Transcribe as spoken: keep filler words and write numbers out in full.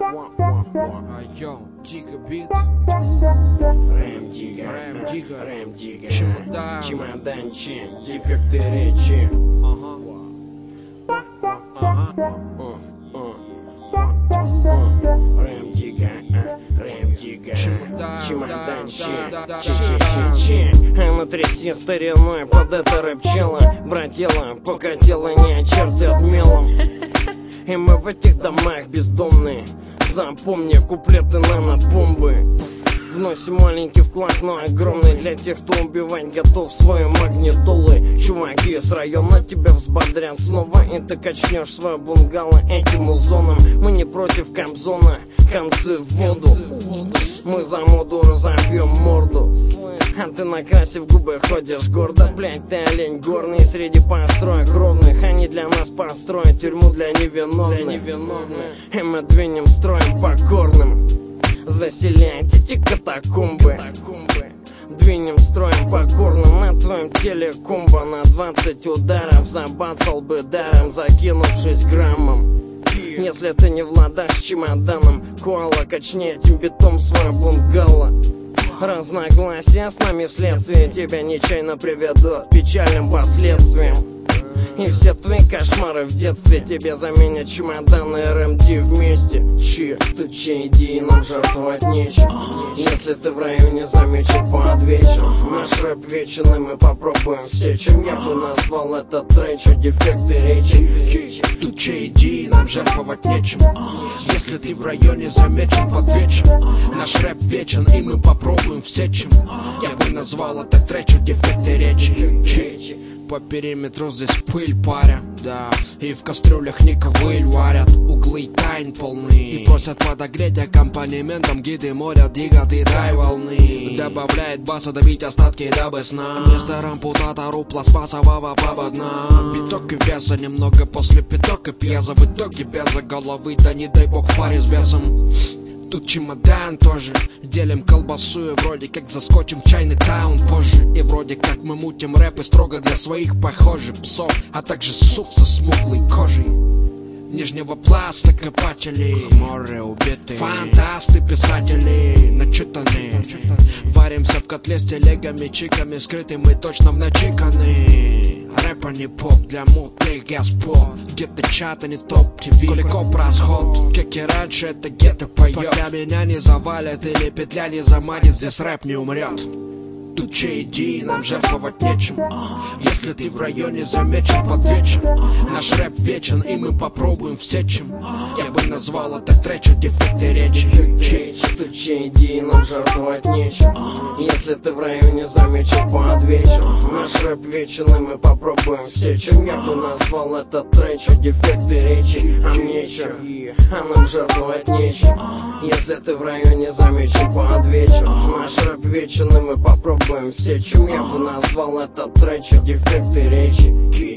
Йоу, Дига бит. Рэм Дига, Рэм Дига. Рэм Дига, Чемодан. чемоданчик, дефекты речи. Ага. Ага. Рэм Дига, Рэм Дига, Чемодан, чемоданчик, да, да, да, чи-чи-чи-чи. А на тряси стариной под это рэпчело, братела, покатило не очертят мелом. И мы в этих домах бездомные. Запомни куплеты нано-бомбы. Вносим маленький вклад, но огромный для тех, кто убивать готов свои магнитолы. Чуваки с района тебя взбодрят снова, и ты качнешь свое бунгало этим узоном. Мы не против камзона, концы в воду. Мы за моду разобьем морду. А ты накрасив губы ходишь гордо. Блять, ты олень горный среди построек ровных. Они для нас построят тюрьму для невиновных. И мы двинем строем покорным. Заселяйте эти катакомбы. Двинем строем покорным. На твоем теле комбо на двадцать ударов. Забацал бы даром, закинувшись граммом. Если ты не владашь чемоданом, коала, качни этим битом свое бунгало. Разногласия с нами вследствие тебя нечаянно приведут к печальным последствиям. И все твои кошмары в детстве тебе заменят чемоданы эр эм ди вместе. Чи, тут чей иди, нам жертвовать нечем. Если ты в районе замечен под вечер, наш рэп вечен, и мы попробуем все. Чем я бы назвал этот тречо, дефекты речи. Тут чей иди, нам жертвовать нечем. Если ты в районе замечен под вечер, наш рэп вечен, и мы попробуем все чем. Я бы назвал это тречо, дефекты речи. По периметру здесь пыль паря, да. И в кастрюлях не ковыль варят, углы тайн полны. И просят подогреть аккомпанементом гиды моря. Дига, ты дай волны. Добавляет баса добить остатки дабы сна. Вместо рампутатору пластмассового поводна. Биток и веса немного после пяток и пьеза. В итоге без головы, да не дай бог в паре с бесом. Тут чемодан тоже. Делим колбасу и вроде как заскочим в чайный таун позже. И вроде как мы мутим рэпы строго для своих похожих псов, а также сук со смуглой кожей. Нижнего пласта копатели, море убитые, фантасты, писатели, начитанные. Варимся в котле с телегами, чиками, скрытым и точно в начиканы. Рэпа не поп для мутных господ. Где-то чата не топ-ТВ, Куликов расход. Как и раньше, это где-то поет. Пока меня не завалят или петля не заманит, здесь рэп не умрет. Тут чей иди, нам жертвовать нечем. Если ты в районе замечен под вечер, наш рэп вечен, и мы попробуем все чем. Я бы назвал это тречо, дефекты речи. Тут чей иди, нам жертвовать нечем. Если ты в районе замечен под вечер, наш рэп вечен, и мы попробуем все чем. Я бы назвал это тречо, дефекты речи. А мне чё? А нам жертвовать нечем. Если ты в районе замечен под вечер, наш рэп вечен, и мы попробуем все чем. Я бы назвал это тречо, дефекты речи.